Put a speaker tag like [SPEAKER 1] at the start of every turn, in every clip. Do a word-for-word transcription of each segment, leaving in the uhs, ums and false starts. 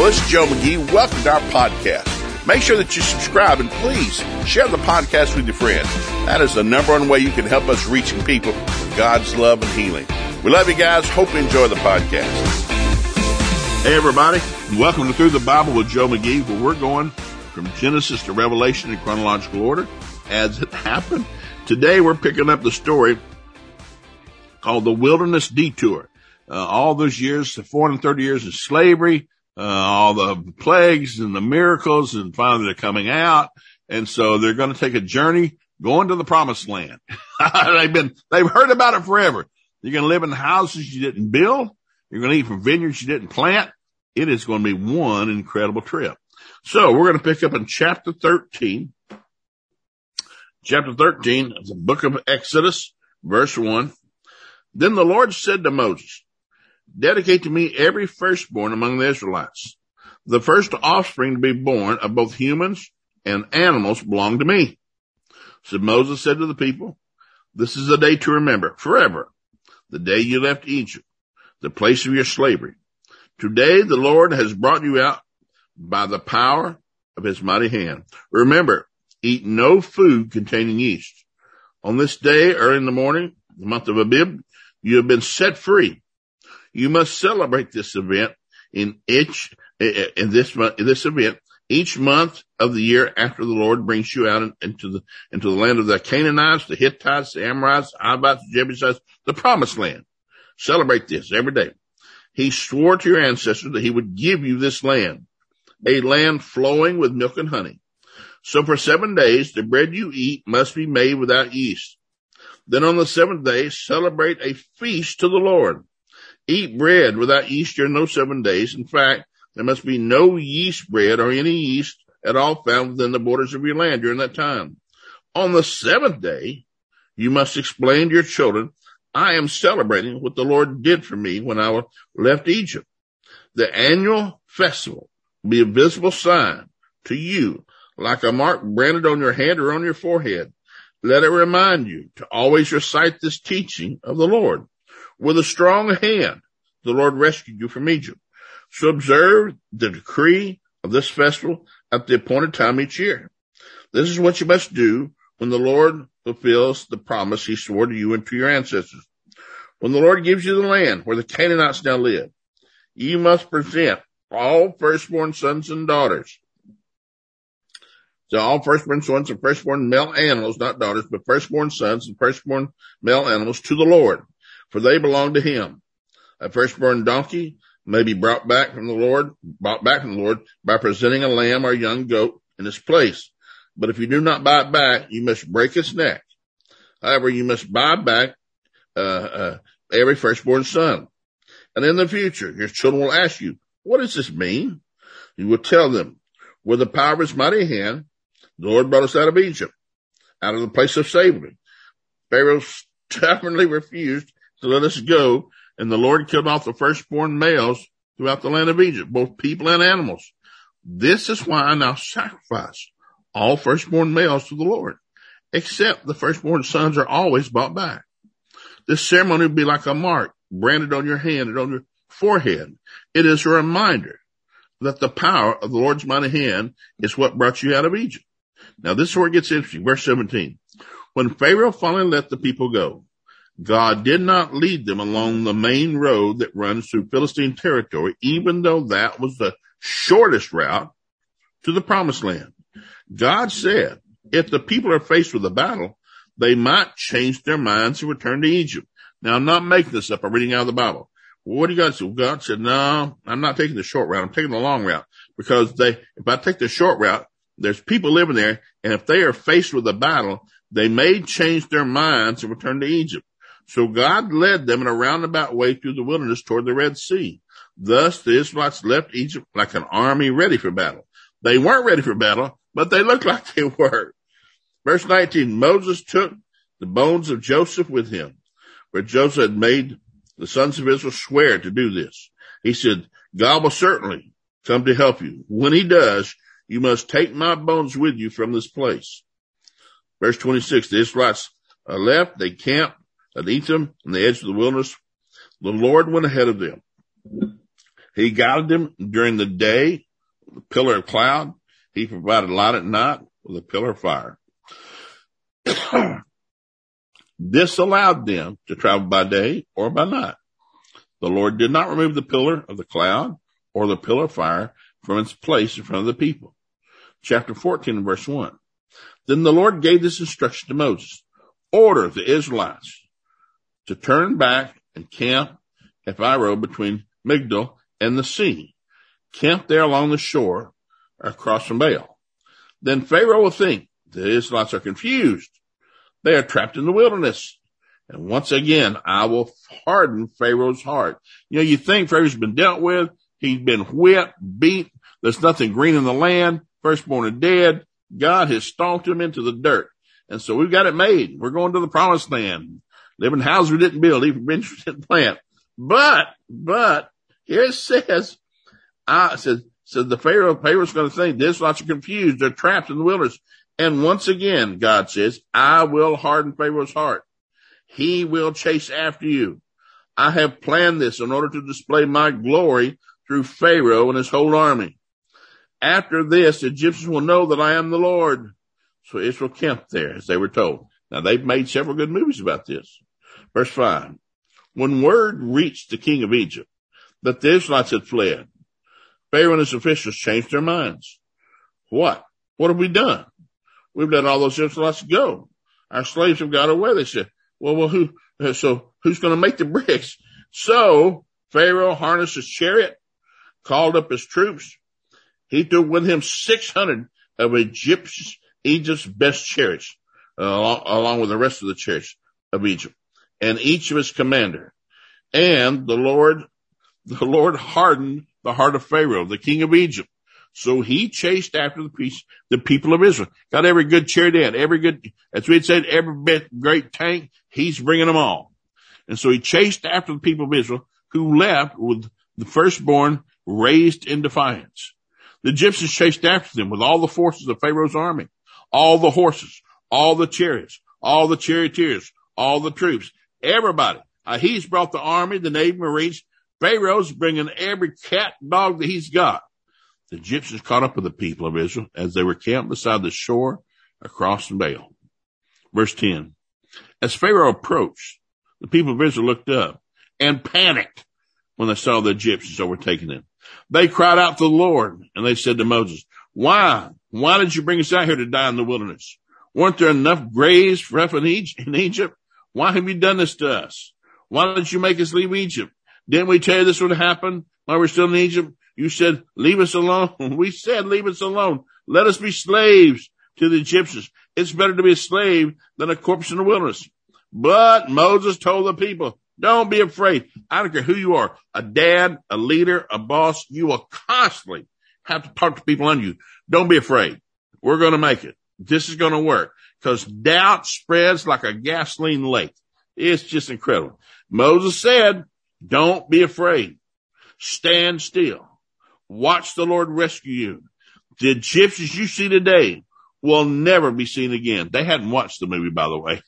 [SPEAKER 1] this is Joe McGee. Welcome to our podcast. Make sure that you subscribe and please share the podcast with your friends. That is the number one way you can help us reaching people with God's love and healing. We love you guys. Hope you enjoy the podcast. Hey, everybody. Welcome to Through the Bible with Joe McGee, where we're going from Genesis to Revelation in chronological order as it happened. Today, we're picking up the story called the Wilderness Detour. Uh, all those years, the four hundred thirty years of slavery, uh, all the plagues and the miracles, and finally they're coming out. And so they're going to take a journey going to the promised land. they've been, they've heard about it forever. You're going to live in houses you didn't build. You're going to eat from vineyards you didn't plant. It is going to be one incredible trip. So we're going to pick up in chapter thirteen. Chapter thirteen of the book of Exodus, verse one. Then the Lord said to Moses, dedicate to me every firstborn among the Israelites. The first offspring to be born of both humans and animals belong to me. So Moses said to the people, this is a day to remember forever, the day you left Egypt, the place of your slavery. Today the Lord has brought you out by the power of his mighty hand. Remember, eat no food containing yeast. On this day, early in the morning, the month of Abib, you have been set free. You must celebrate this event in each, in this month, in this event, each month of the year after the Lord brings you out into the, into the land of the Canaanites, the Hittites, the Amorites, the Hivites, the Jebusites, the promised land. Celebrate this every day. He swore to your ancestors that he would give you this land, a land flowing with milk and honey. So for seven days, the bread you eat must be made without yeast. Then on the seventh day, celebrate a feast to the Lord. Eat bread without yeast during those seven days. In fact, there must be no yeast bread or any yeast at all found within the borders of your land during that time. On the seventh day, you must explain to your children, I am celebrating what the Lord did for me when I left Egypt. The annual festival will be a visible sign to you, like a mark branded on your hand or on your forehead. Let it remind you to always recite this teaching of the Lord. With a strong hand, the Lord rescued you from Egypt. So observe the decree of this festival at the appointed time each year. This is what you must do when the Lord fulfills the promise he swore to you and to your ancestors. When the Lord gives you the land where the Canaanites now live, you must present all firstborn sons and daughters. So all firstborn sons and firstborn male animals, not daughters, but firstborn sons and firstborn male animals to the Lord, for they belong to him. A firstborn donkey may be brought back from the Lord, brought back from the Lord by presenting a lamb or a young goat in its place. But if you do not buy it back, you must break its neck. However, you must buy back uh, uh, every firstborn son. And in the future, your children will ask you, what does this mean? You will tell them, with the power of his mighty hand, the Lord brought us out of Egypt, out of the place of slavery. Pharaoh stubbornly refused to let us go, and the Lord killed off the firstborn males throughout the land of Egypt, both people and animals. This is why I now sacrifice all firstborn males to the Lord, except the firstborn sons are always bought back. This ceremony will be like a mark branded on your hand and on your forehead. It is a reminder that the power of the Lord's mighty hand is what brought you out of Egypt. Now this is where it gets interesting. Verse seventeen. When Pharaoh finally let the people go, God did not lead them along the main road that runs through Philistine territory, even though that was the shortest route to the promised land. God said, if the people are faced with a battle, they might change their minds and return to Egypt. Now, I'm not making this up. I'm reading out of the Bible. What do you guys do? God said, no, I'm not taking the short route. I'm taking the long route, because they, if I take the short route, there's people living there, and if they are faced with a battle, they may change their minds and return to Egypt. So God led them in a roundabout way through the wilderness toward the Red Sea. Thus, the Israelites left Egypt like an army ready for battle. They weren't ready for battle, but they looked like they were. Verse nineteen, Moses took the bones of Joseph with him, where Joseph had made the sons of Israel swear to do this. He said, God will certainly come to help you. When he does, you must take my bones with you from this place. Verse twenty-six, the Israelites uh, left, they camped at Etham on the edge of the wilderness. The Lord went ahead of them. He guided them during the day with a pillar of cloud. He provided light at night with a pillar of fire. This allowed them to travel by day or by night. The Lord did not remove the pillar of the cloud or the pillar of fire from its place in front of the people. Chapter fourteen, verse one. Then the Lord gave this instruction to Moses. Order the Israelites to turn back and camp at Pharaoh between Migdol and the sea. Camp there along the shore across from Baal. Then Pharaoh will think the Israelites are confused. They are trapped in the wilderness. And once again, I will harden Pharaoh's heart. You know, you think Pharaoh's been dealt with. He's been whipped, beat. There's nothing green in the land. Firstborn are dead. God has stalked him into the dirt. And so we've got it made. We're going to the promised land. Live in houses we didn't build, even benches we didn't plant. But, but, here it says, I said, said the Pharaoh, Pharaoh's going to think the Israelites are confused. They're trapped in the wilderness. And once again, God says, I will harden Pharaoh's heart. He will chase after you. I have planned this in order to display my glory through Pharaoh and his whole army. After this, the Egyptians will know that I am the Lord. So Israel camped there, as they were told. Now, they've made several good movies about this. Verse five. When word reached the king of Egypt that the Israelites had fled, Pharaoh and his officials changed their minds. What? What have we done? We've let all those Israelites go. Our slaves have got away. They said, well, well, who, so who's going to make the bricks? So Pharaoh harnessed his chariot, called up his troops. He took with him six hundred of Egypt's, Egypt's best chariots, uh, along, along with the rest of the chariots of Egypt, and each of his commander. And the Lord, the Lord hardened the heart of Pharaoh, the king of Egypt. So he chased after the piece, the people of Israel. Got every good chariot in, every good, as we had said, every bit great tank. He's bringing them all. And so he chased after the people of Israel, who left with the firstborn raised in defiance. The Egyptians chased after them with all the forces of Pharaoh's army, all the horses, all the chariots, all the charioteers, all the troops, everybody. Uh, he's brought the army, the Navy, Marines. Pharaoh's bringing every cat and dog that he's got. The Egyptians caught up with the people of Israel as they were camped beside the shore across from Baal. Verse ten. As Pharaoh approached, the people of Israel looked up and panicked when they saw the Egyptians overtaking them. They cried out to the Lord, and they said to Moses, why? Why did you bring us out here to die in the wilderness? Weren't there enough graves for us in Egypt? Why have you done this to us? Why did you make us leave Egypt? Didn't we tell you this would happen while we're still in Egypt? You said, leave us alone. We said, leave us alone. Let us be slaves to the Egyptians. It's better to be a slave than a corpse in the wilderness. But Moses told the people, don't be afraid. I don't care who you are, a dad, a leader, a boss. You will constantly have to talk to people under you. Don't be afraid. We're going to make it. This is going to work, because doubt spreads like a gasoline lake. It's just incredible. Moses said, don't be afraid. Stand still. Watch the Lord rescue you. The Egyptians you see today will never be seen again. They hadn't watched the movie, by the way.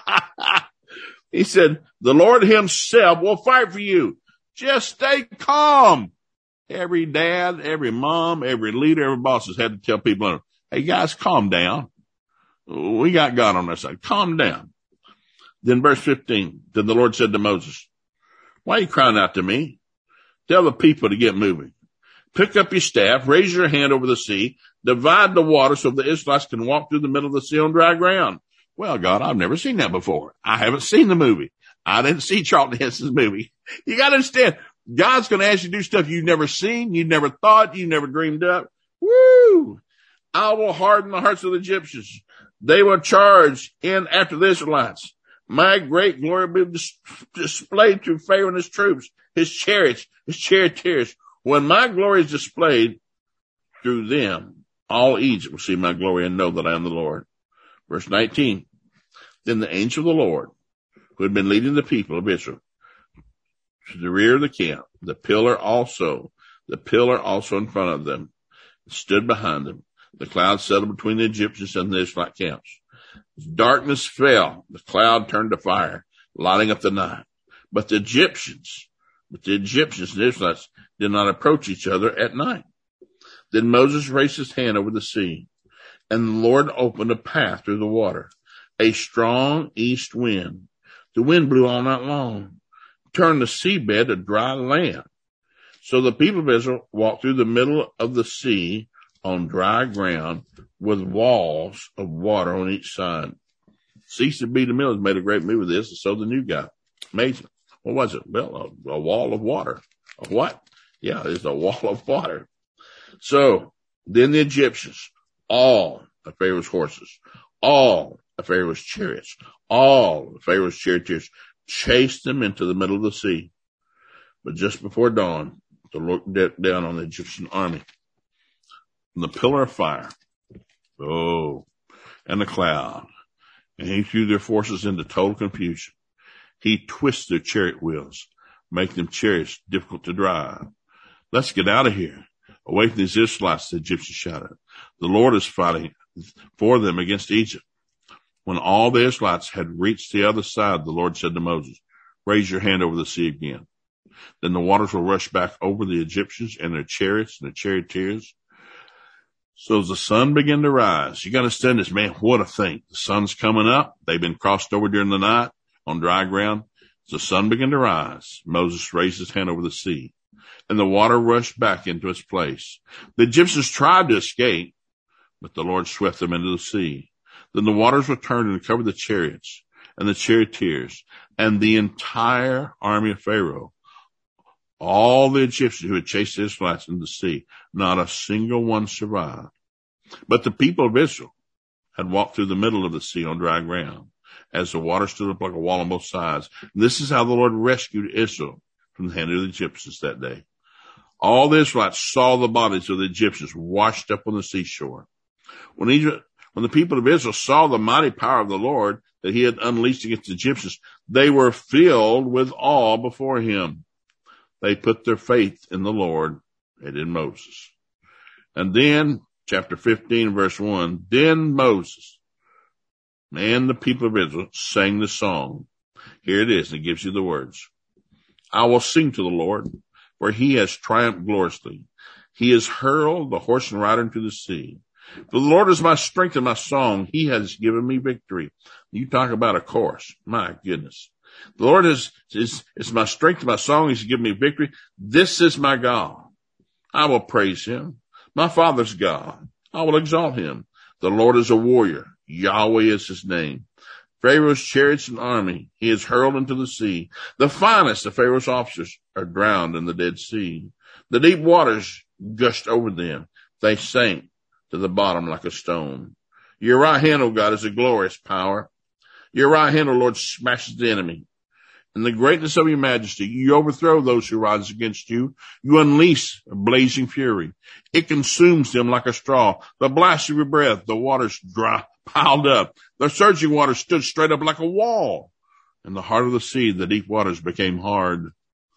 [SPEAKER 1] He said, the Lord himself will fight for you. Just stay calm. Every dad, every mom, every leader, every boss has had to tell people, hey guys, calm down. We got God on our side. Calm down. Then verse fifteen, then the Lord said to Moses, why are you crying out to me? Tell the people to get moving. Pick up your staff, raise your hand over the sea, divide the water so the Israelites can walk through the middle of the sea on dry ground. Well, God, I've never seen that before. I haven't seen the movie. I didn't see Charlton Heston's movie. You got to understand, God's going to ask you to do stuff you've never seen, you've never thought, you never dreamed up. Woo! I will harden the hearts of the Egyptians. They will charge in after the Israelites. My great glory will be dis- displayed through Pharaoh and his troops, his chariots, his charioteers. When my glory is displayed through them, all Egypt will see my glory and know that I am the Lord. Verse nineteen. Then the angel of the Lord, who had been leading the people of Israel to the rear of the camp, the pillar also, the pillar also in front of them, stood behind them. The cloud settled between the Egyptians and the Israelite camps. As darkness fell, the cloud turned to fire, lighting up the night. But the Egyptians, but the Egyptians and the Israelites did not approach each other at night. Then Moses raised his hand over the sea, and the Lord opened a path through the water, a strong east wind. The wind blew all night long, turned the seabed to dry land. So the people of Israel walked through the middle of the sea on dry ground with walls of water on each side. Cecil B. DeMille made a great movie of this, and so the new guy. Amazing. What was it? Well, a, a wall of water. A what? Yeah, it's a wall of water. So then the Egyptians, all of Pharaoh's horses, all of Pharaoh's chariots, all of Pharaoh's charioteers chased them into the middle of the sea. But just before dawn, the Lord looked down on the Egyptian army from the pillar of fire, oh, and the cloud, and he threw their forces into total confusion. He twisted their chariot wheels, making them chariots difficult to drive. Let's get out of here. Away from these Israelites, the Egyptians shouted. The Lord is fighting for them against Egypt. When all the Israelites had reached the other side, the Lord said to Moses, raise your hand over the sea again. Then the waters will rush back over the Egyptians and their chariots and their charioteers. So as the sun began to rise, you got to understand this, man, what a thing. The sun's coming up. They've been crossed over during the night on dry ground. As the sun began to rise, Moses raised his hand over the sea, and the water rushed back into its place. The Egyptians tried to escape, but the Lord swept them into the sea. Then the waters returned and covered the chariots and the charioteers and the entire army of Pharaoh. All the Egyptians who had chased the Israelites into the sea, not a single one survived. But the people of Israel had walked through the middle of the sea on dry ground, as the water stood up like a wall on both sides. And this is how the Lord rescued Israel from the hand of the Egyptians that day. All the Israelites saw the bodies of the Egyptians washed up on the seashore. When Egypt, when the people of Israel saw the mighty power of the Lord that he had unleashed against the Egyptians, they were filled with awe before him. They put their faith in the Lord and in Moses. And then, chapter fifteen, verse one, then Moses and the people of Israel sang the song. Here it is, and it gives you the words. I will sing to the Lord, for he has triumphed gloriously. He has hurled the horse and rider into the sea. For the Lord is my strength and my song. He has given me victory. You talk about a chorus. My goodness. The Lord is, is, is my strength and my song. He's given me victory. This is my God. I will praise him. My Father's God. I will exalt him. The Lord is a warrior. Yahweh is his name. Pharaoh's chariots and army he has hurled into the sea. The finest of Pharaoh's officers are drowned in the Dead Sea. The deep waters gushed over them. They sank to the bottom like a stone. Your right hand, O God, is a glorious power. Your right hand, O Lord, smashes the enemy. In the greatness of your majesty, you overthrow those who rise against you. You unleash a blazing fury. It consumes them like a straw. The blast of your breath, the waters dry, piled up. The surging waters stood straight up like a wall. In the heart of the sea, the deep waters became hard.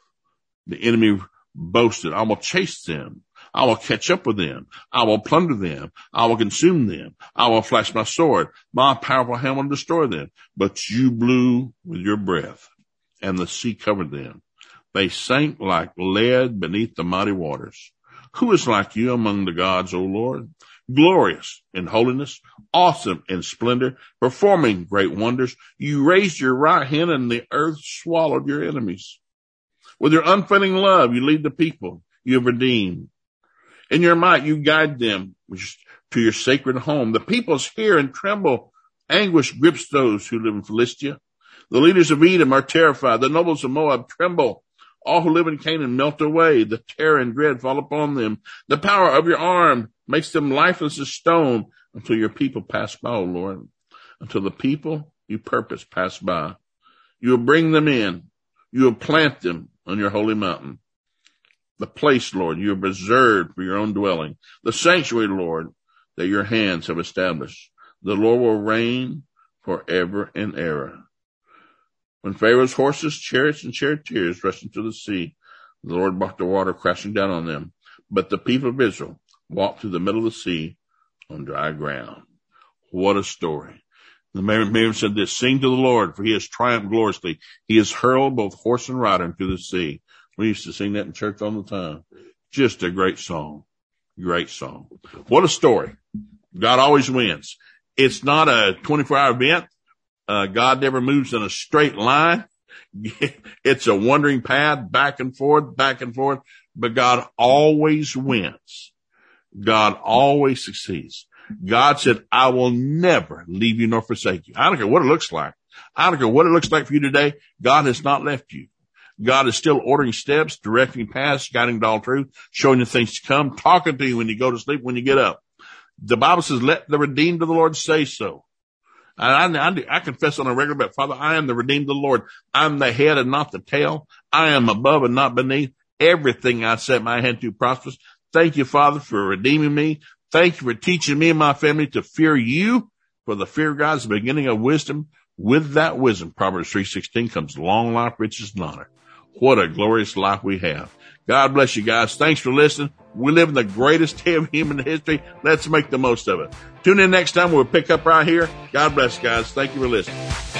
[SPEAKER 1] The enemy boasted, I will chase them. I will catch up with them. I will plunder them. I will consume them. I will flash my sword. My powerful hand will destroy them. But you blew with your breath, and the sea covered them. They sank like lead beneath the mighty waters. Who is like you among the gods, O Lord? Glorious in holiness, awesome in splendor, performing great wonders. You raised your right hand, and the earth swallowed your enemies. With your unfailing love, you lead the people you have redeemed. In your might, you guide them to your sacred home. The peoples hear and tremble. Anguish grips those who live in Philistia. The leaders of Edom are terrified. The nobles of Moab tremble. All who live in Canaan melt away. The terror and dread fall upon them. The power of your arm makes them lifeless as stone until your people pass by, O Lord. Until the people you purpose pass by. You will bring them in. You will plant them on your holy mountain. The place, Lord, you have reserved for your own dwelling. The sanctuary, Lord, that your hands have established. The Lord will reign forever and ever. When Pharaoh's horses, chariots, and charioteers rushed into the sea, the Lord brought the water crashing down on them. But the people of Israel walked through the middle of the sea on dry ground. What a story. The Miriam said this, sing to the Lord, for he has triumphed gloriously. He has hurled both horse and rider into the sea. We used to sing that in church all the time. Just a great song. Great song. What a story. God always wins. It's not a twenty-four hour event. Uh, God never moves in a straight line. It's a wandering path, back and forth, back and forth, but God always wins. God always succeeds. God said, I will never leave you nor forsake you. I don't care what it looks like. I don't care what it looks like for you today. God has not left you. God is still ordering steps, directing paths, guiding to all truth, showing you things to come, talking to you when you go to sleep, when you get up. The Bible says, let the redeemed of the Lord say so. And I, I, I confess on a regular basis, Father, I am the redeemed of the Lord. I'm the head and not the tail. I am above and not beneath. Everything I set my hand to prospers. Thank you, Father, for redeeming me. Thank you for teaching me and my family to fear you. For the fear of God is the beginning of wisdom. With that wisdom, Proverbs three sixteen comes long life, riches, and honor. What a glorious life we have. God bless you guys. Thanks for listening. We live in the greatest day of human history. Let's make the most of it. Tune in next time. We'll pick up right here. God bless you guys. Thank you for listening.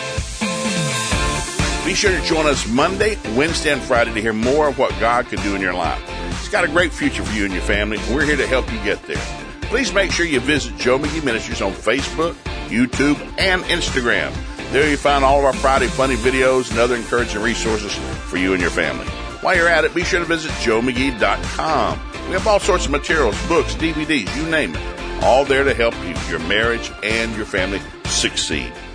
[SPEAKER 2] Be sure to join us Monday, Wednesday, and Friday to hear more of what God can do in your life. It's got a great future for you and your family, and we're here to help you get there. Please make sure you visit Joe McGee Ministries on Facebook, YouTube, and Instagram. There you find all of our Friday funny videos and other encouraging resources for you and your family. While you're at it, be sure to visit joe mcgee dot com. We have all sorts of materials, books, D V Ds, you name it, all there to help you, your marriage, and your family succeed.